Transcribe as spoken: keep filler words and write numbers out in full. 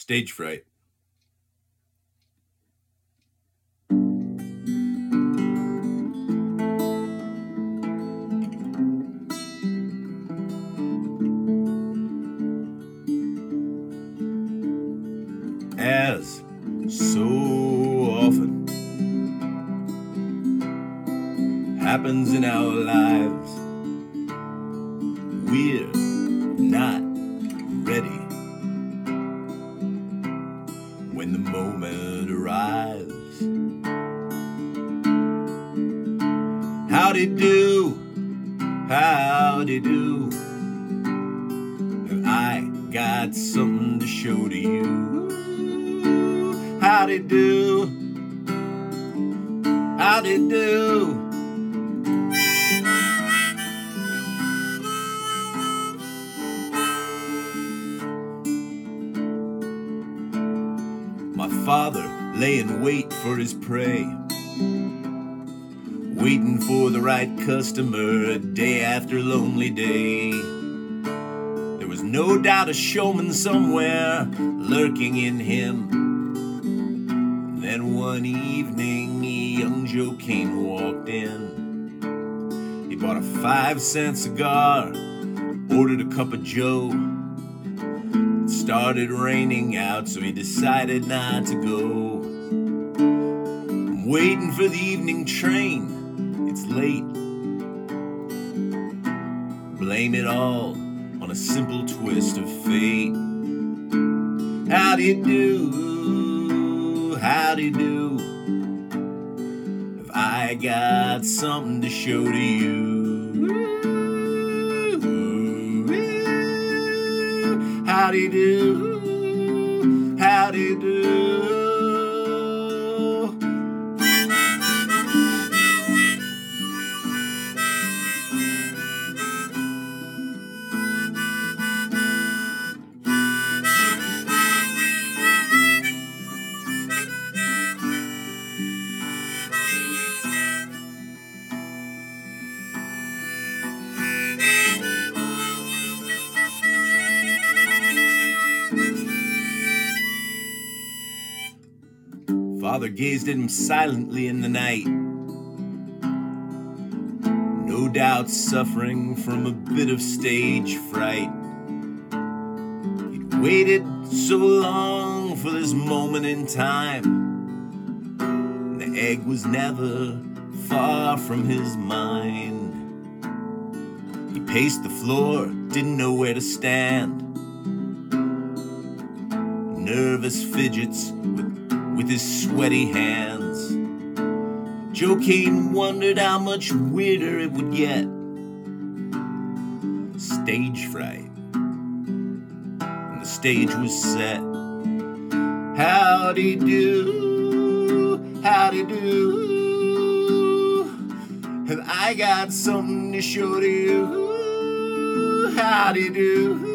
Stage fright. As so often happens in our lives, we're not ready when the moment arrives. Howdy do, howdy do. Have I got something to show to you? Howdy do, howdy do. My father lay in wait for his prey, waiting for the right customer day after lonely day. There was no doubt a showman somewhere lurking in him. Then one evening, young Joe Kane walked in. He bought a five cent cigar, ordered a cup of Joe. It started raining out, so he decided not to go. I'm waiting for the evening train, it's late. Blame it all on a simple twist of fate. Howdy do, howdy do. Have I got something to show to you? Howdy do, howdy do. Father gazed at him silently in the night, no doubt suffering from a bit of stage fright. He'd waited so long for this moment in time, and the egg was never far from his mind. He paced the floor, didn't know where to stand, nervous fidgets with with his sweaty hands. Joe Kane wondered how much weirder it would get. Stage fright. And the stage was set. Howdy do, howdy do. Have I got something to show to you? Howdy do.